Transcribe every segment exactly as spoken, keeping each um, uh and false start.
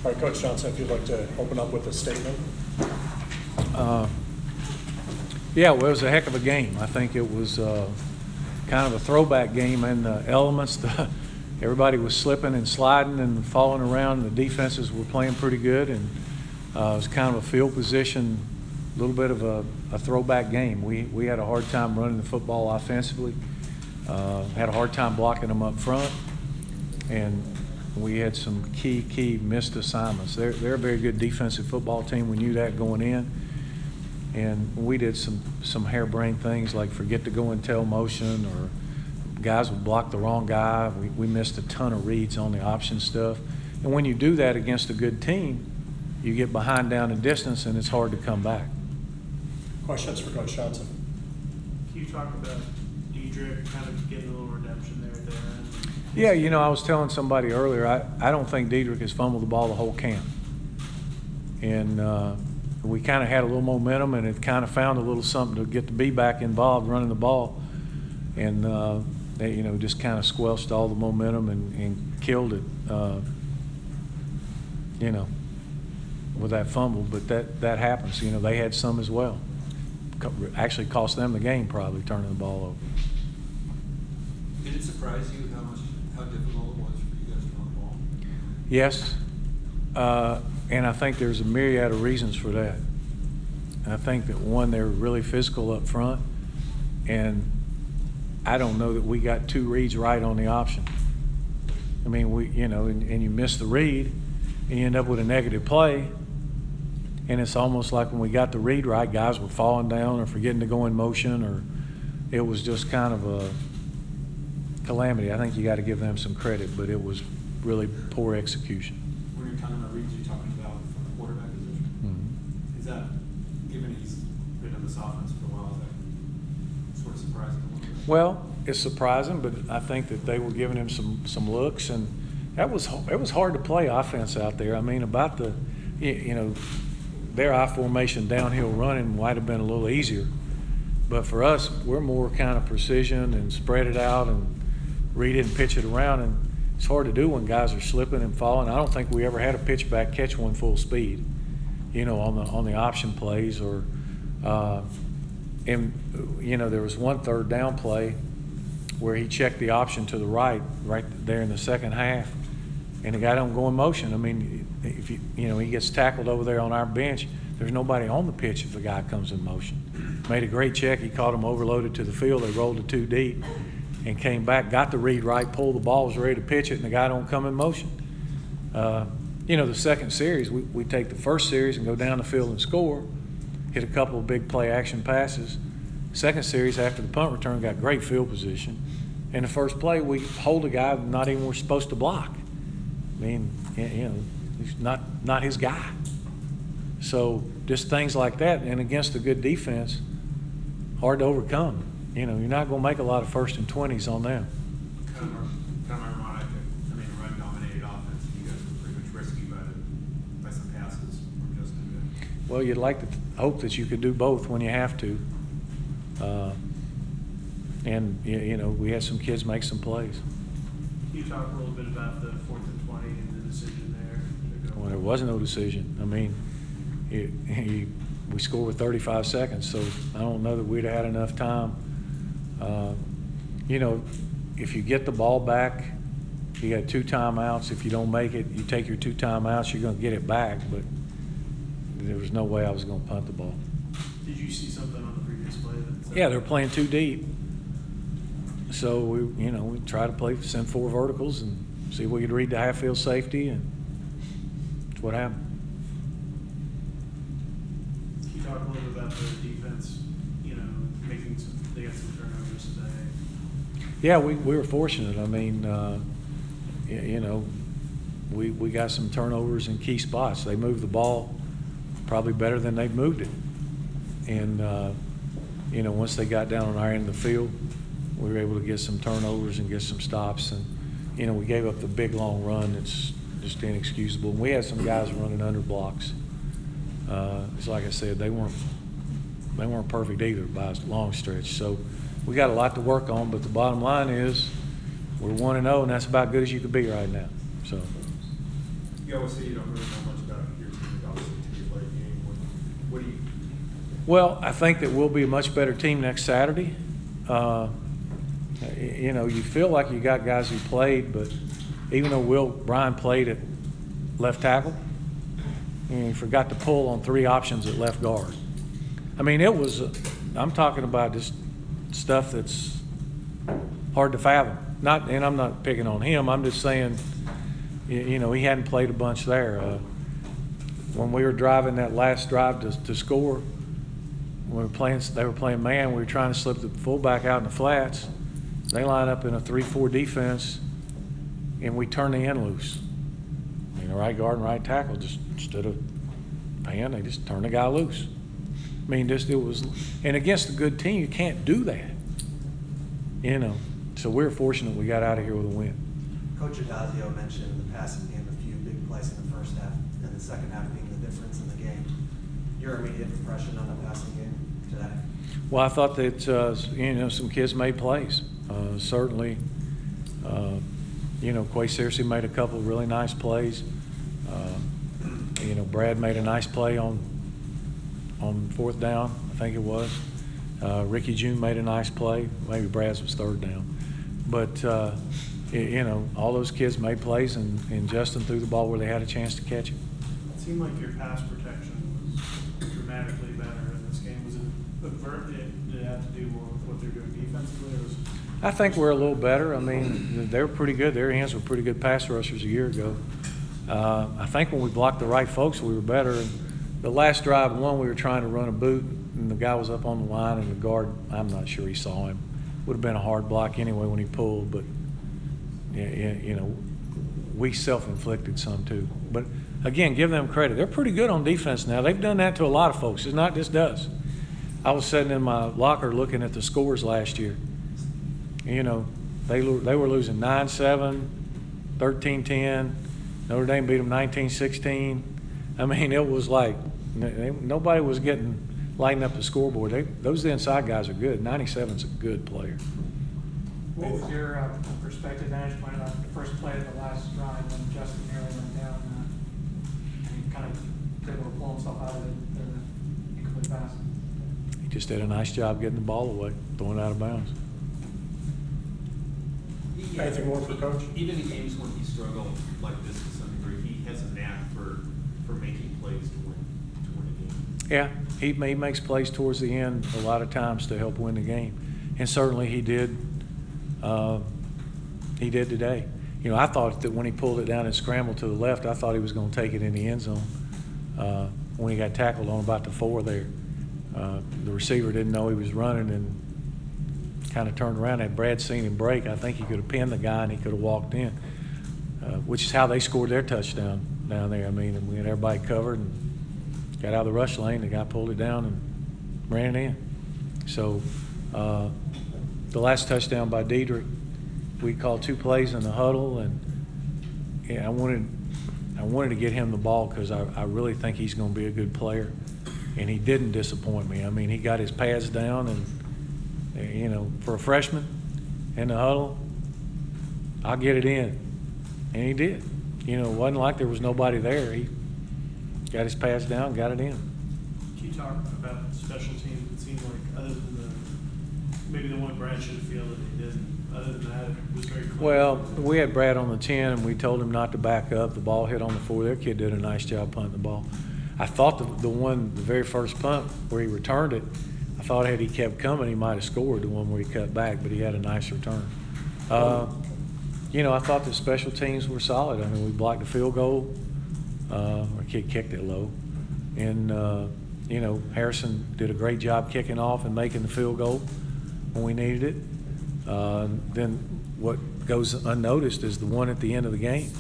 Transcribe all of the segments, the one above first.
All right, Coach Johnson, if you'd like to open up with a statement. Uh, yeah, well, it was a heck of a game. I think it was uh, kind of a throwback game in the elements. The, everybody was slipping and sliding and falling around. The defenses were playing pretty good, and uh, it was kind of a field position, a little bit of a, a throwback game. We, we had a hard time running the football offensively, uh, had a hard time blocking them up front, and we had some key, key missed assignments. They're, they're a very good defensive football team. We knew that going in. And we did some, some harebrained things like forget to go in tail motion, or guys would block the wrong guy. We, we missed a ton of reads on the option stuff. And when you do that against a good team, you get behind down in distance and it's hard to come back. Questions for Coach Johnson? Can you talk about Dedrick kind of getting a little redemption there at the end? Yeah, you know, I was telling somebody earlier, I, I don't think Dedrick has fumbled the ball the whole camp. And uh, we kind of had a little momentum, and it kind of found a little something to get the B back involved running the ball. And, uh, they, you know, just kind of squelched all the momentum and, and killed it, uh, you know, with that fumble. But that, that happens. You know, they had some as well. Actually cost them the game probably, turning the ball over. Did it surprise you how much, how difficult it was for you guys to run the ball? Yes, uh, and I think there's a myriad of reasons for that. I think that, one, they're really physical up front, and I don't know that we got two reads right on the option. I mean, we, you know, and, and you miss the read, and you end up with a negative play, and it's almost like when we got the read right, guys were falling down or forgetting to go in motion, or it was just kind of a calamity. I think you got to give them some credit, but it was really poor execution. When you're talking about reads, you're talking about from the quarterback position. Mm-hmm. Is that, given he's been in this offense for a while, is that sort of surprising a little bit? Well, it's surprising, but I think that they were giving him some some looks, and that was it was hard to play offense out there. I mean, about the, you, you know, their I formation downhill running might have been a little easier, but for us, we're more kind of precision and spread it out and read it and pitch it around, and it's hard to do when guys are slipping and falling. I don't think we ever had a pitch back catch one full speed, you know, on the on the option plays, or uh, and you know, there was one third down play where he checked the option to the right, right there in the second half, and the guy don't go in motion. I mean, if you you know, he gets tackled over there on our bench, there's nobody on the pitch if the guy comes in motion. Made a great check. He caught him overloaded to the field. They rolled it too deep and came back, got the read right, pulled the ball, was ready to pitch it, and the guy don't come in motion. Uh, you know, the second series, we, we take the first series and go down the field and score, hit a couple of big play action passes. Second series, after the punt return, got great field position. And the first play, we hold a guy not even we're supposed to block. I mean, you know, he's not, not his guy. So just things like that, and against a good defense, hard to overcome. You know, you're not going to make a lot of first and twenties on them. Kind of, kind of ironic. I mean, a run-dominated offense, and you guys were pretty much risky by, the, by some passes from Justin. Well, you'd like to hope that you could do both when you have to. Uh, and, you, you know, we had some kids make some plays. Can you talk a little bit about the fourth and twenty and the decision there? Well, there was no decision. I mean, he, he, we scored with thirty-five seconds, so I don't know that we'd have had enough time. Uh, you know, if you get the ball back, you got two timeouts. If you don't make it, you take your two timeouts, you're going to get it back. But there was no way I was going to punt the ball. Did you see something on the previous play? That Yeah, they're playing too deep. So we, you know, we try to play, send four verticals and see if we could read the half field safety, and that's what happened. Can you talk a little bit about the defense? You know, making some, they got some turnovers today. Yeah, we, we were fortunate. I mean, uh, you, you know, we we got some turnovers in key spots. They moved the ball probably better than they've moved it, and uh, you know, once they got down on our end of the field, we were able to get some turnovers and get some stops. And you know, we gave up the big long run that's just inexcusable. And we had some guys running under blocks. Uh, it's like I said, they weren't they weren't perfect either by a long stretch. So we got a lot to work on. But the bottom line is we're one and zero, and that's about good as you could be right now. So. You you always say you don't really know much about your team, obviously, until you play a game. What, what do you, Well, I think that we'll be a much better team next Saturday. Uh, y- you know, you feel like you got guys who played, but even though Will Bryan played at left tackle, and he forgot to pull on three options at left guard. I mean, it was, uh, I'm talking about just stuff that's hard to fathom. Not, and I'm not picking on him. I'm just saying, you, you know, he hadn't played a bunch there. Uh, when we were driving that last drive to, to score, we were playing, they were playing man. We were trying to slip the fullback out in the flats. They line up in a three four defense, and we turn the end loose. You know, right guard and right tackle just instead of paying, they just turn the guy loose. I mean, just it was, and against a good team, you can't do that. You know, so we're fortunate we got out of here with a win. Coach Adazio mentioned in the passing game a few big plays in the first half, and the second half being the difference in the game. Your immediate impression on the passing game today? Well, I thought that, uh, you know, some kids made plays. Uh, certainly, uh, you know, Quay Searcy made a couple of really nice plays. Uh, you know, Brad made a nice play on on fourth down, I think it was. Uh, Ricky June made a nice play. Maybe Brad's was third down. But, uh, y- you know, all those kids made plays, and, and Justin threw the ball where they had a chance to catch it. It seemed like your pass protection was dramatically better in this game. Was it avert, did it have to do more with what they're doing defensively, or was it? I think we're a little better. I mean, they were pretty good. Their hands were pretty good pass rushers a year ago. Uh, I think when we blocked the right folks, we were better. And the last drive, one, we were trying to run a boot, and the guy was up on the line, and the guard, I'm not sure he saw him. Would have been a hard block anyway when he pulled, but, yeah, yeah, you know, we self-inflicted some too. But, again, give them credit. They're pretty good on defense now. They've done that to a lot of folks. It's not just us. I was sitting in my locker looking at the scores last year. You know, they lo- they were losing nine seven, thirteen ten. Notre Dame beat them nineteen sixteen. I mean, it was like they, nobody was getting lighting up the scoreboard. They, those inside guys are good. ninety-seven's a good player. What was your uh, perspective, vantage point on the first play of the last drive when Justin nearly went down? Uh, and he kind of was able to pull himself out of it, the incomplete pass. He just did a nice job getting the ball away, throwing it out of bounds. Anything more for Coach? even in games when he struggled like this to some degree, he has a knack for, for making plays to win, to win a game. Yeah, he, he makes plays towards the end a lot of times to help win the game, and certainly he did. Uh, he did today. You know, I thought that when he pulled it down and scrambled to the left, I thought he was going to take it in the end zone. Uh, when he got tackled on about the four there, uh, the receiver didn't know he was running and kind of turned around. Had Brad seen him break, I think he could have pinned the guy and he could have walked in, uh, which is how they scored their touchdown down there. I mean, and we had everybody covered and got out of the rush lane. The guy pulled it down and ran it in. So uh, the last touchdown by Diedrich, we called two plays in the huddle, and yeah, I wanted I wanted to get him the ball because I, I really think he's going to be a good player, and he didn't disappoint me. I mean, he got his pads down, and you know, for a freshman in the huddle, I'll get it in, and he did. You know, it wasn't like there was nobody there. He got his pads down, got it in. Can you talk about special teams? It seemed like other than the, maybe the one Brad should have fielded, he didn't. Other than that, it was very clear. Well, we had Brad on the ten, and we told him not to back up. The ball hit on the four. Their kid did a nice job punting the ball. I thought the, the one, the very first punt where he returned it, I thought had he kept coming, he might have scored the one where he cut back, but he had a nice return. Uh, you know, I thought the special teams were solid. I mean, we blocked the field goal. Uh, our kid kicked it low. And, uh, you know, Harrison did a great job kicking off and making the field goal when we needed it. Uh, then what goes unnoticed is the one at the end of the game.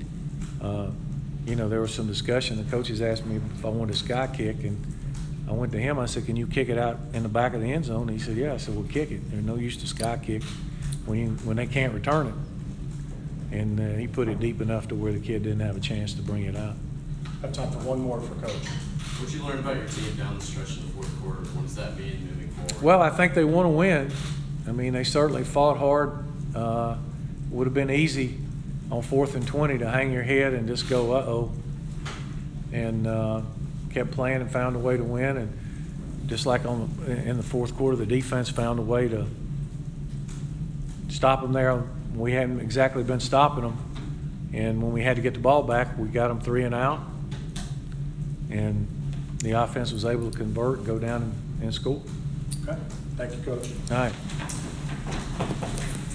Uh, you know, there was some discussion. The coaches asked me if I wanted a sky kick, and I went to him. I said, can you kick it out in the back of the end zone? And he said, yeah. I said, well, kick it. There's no use to sky kick when, you, when they can't return it. And uh, he put it deep enough to where the kid didn't have a chance to bring it out. Have time for one more for Coach. What you learned about your team down the stretch in the fourth quarter? What does that mean moving forward? Well, I think they want to win. I mean, they certainly fought hard. Uh, would have been easy on fourth and twenty to hang your head and just go, uh-oh. And uh, kept playing and found a way to win. And just like on the, in the fourth quarter, the defense found a way to stop them there. We hadn't exactly been stopping them. And when we had to get the ball back, we got them three and out. And the offense was able to convert and go down and, and score. Okay, thank you, Coach. All right.